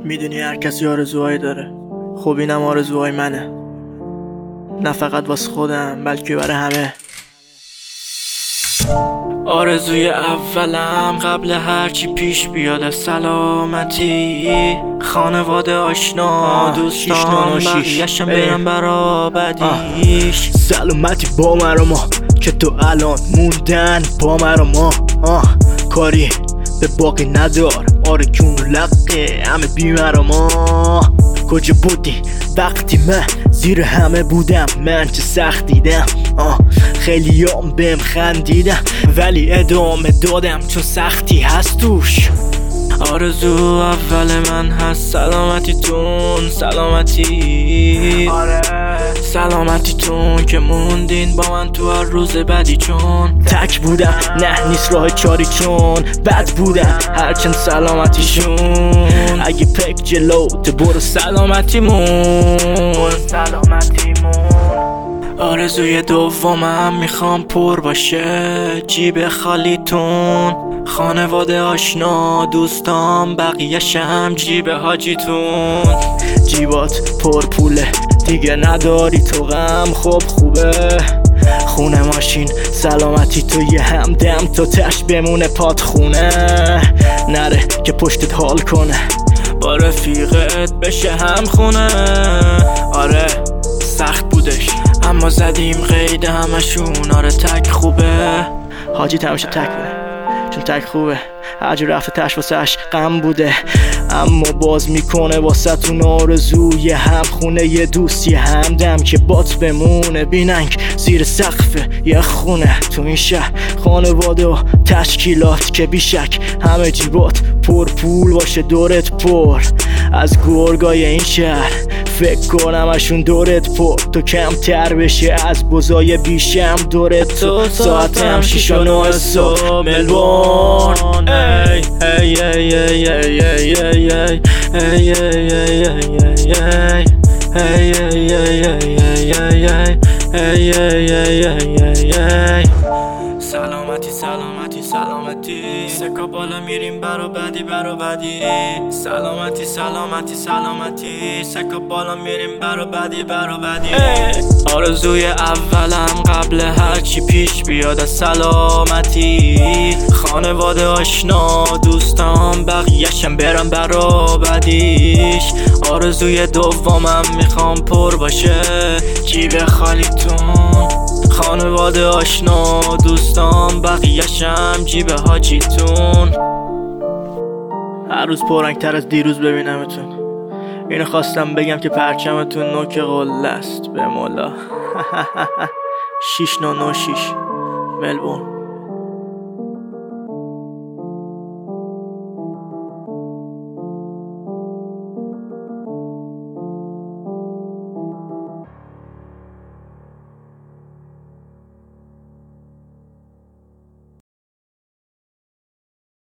میدونی هر کسی آرزوهایی داره. خب اینم آرزوهای منه، نه فقط واسه خودم بلکه برای همه. آرزوی اولم قبل هرچی پیش بیاد سلامتی، خانواده آشنا دوستان بقیه‌شم برم برا بدیش. سلامتی با ما که تو الان موندن با ما کاری به باقی ندار، آره کون و لقه همه بیمرما. کجا بودی وقتی من زیر همه بودم؟ من چه سخت دیدم، خیلی هم بهم خندیدم ولی ادامه دادم چون سختی هست توش. آرزو اول من هست سلامتیتون، سلامتی سلامتیتون که موندین با من تو هر روز بدی، چون تک بودم نه نیست راه چاری، چون بد بودم هرچند سلامتیشون. اگه پک جلو تو برو سلامتیمون. آرزوی دومم میخوام پر باشه جیب خالیتون، خانواده آشنا دوستان بقیه‌شم جیب حاجیتون. جیبات پر پوله دیگه نداری تو غم، خب خوبه خونه ماشین سلامتی تو یه همدم تا تش بمونه پات خونه، نره که پشتت حال کنه با رفیقت بشه هم خونه. آره سخت بودش اما زدیم قید همشون، آره تک خوبه حاجیت همیشه تک بوده چون تک خوبه، هرجا رفته تش واسهش غم بوده اما باز میکنه واسه تون آرزوی هم خونه، یه دوست یه همدم که بات بمونه بیننگ زیر سقف یه خونه تو این شهر، خانواده و تشکیلات که بیشک همه جیبات پر پول باشه دورت پر از گرگای این شهر، فکر کنم اشون دورت پر تو کمتر بشه از بزای بیشم دورت تو. ساعتم 6 و 9 صبح ملبورن، ای ای ای ای ای ای ای ای ای. سلامتی سلامتی سلامتی سکا بالا میریم برا بدی برا بدی. سلامتی سلامتی سلامتی سکا بالا میریم برا بدی برا بدی. آرزوی اولم قبل هرچی پیش بیاد سلامتی، خانواده آشنا دوستان بقیه‌شم برم برا بدیش. آرزوی دومم میخوام پر باشه جیب خالیتون، خانواده آشنا دوستان بقیه‌شم جیب حاجیتون. هر روز پررنگ‌تر از دیروز ببینمتون، اینو خواستم بگم که پرچمتون نوک قله است به مولا. 6 9 9 6 ملبورن.